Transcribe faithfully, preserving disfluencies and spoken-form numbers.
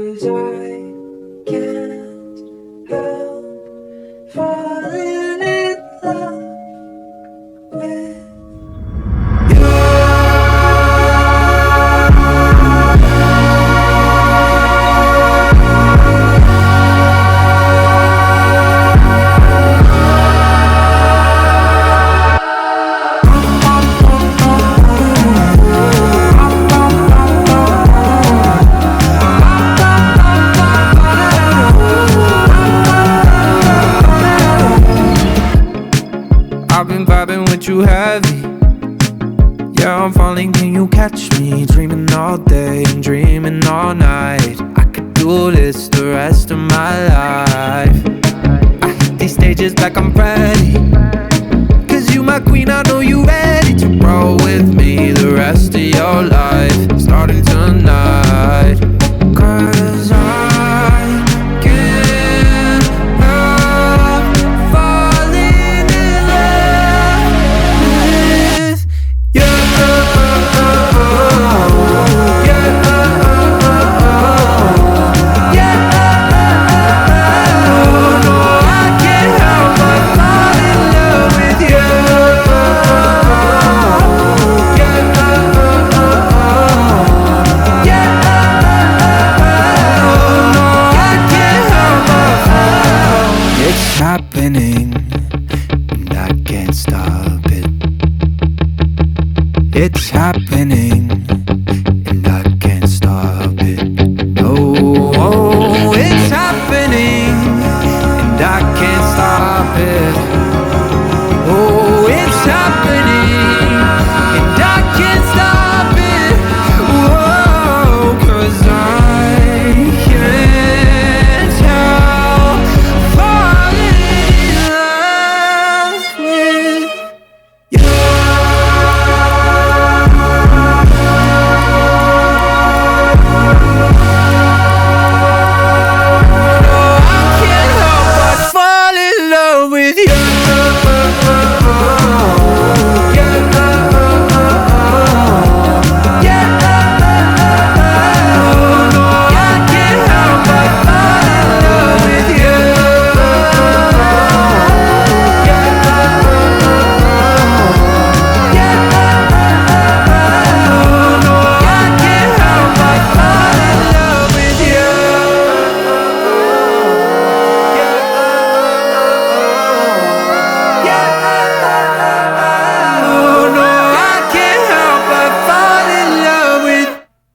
'cause I can't help falling in love with I've been vibing with you heavy. Yeah, I'm falling, can you catch me? Dreaming all day and dreaming all night. I could do this the rest of my life. I hit these stages like I'm ready, 'cause you my queen, I know you ready to roll with me the rest of your life.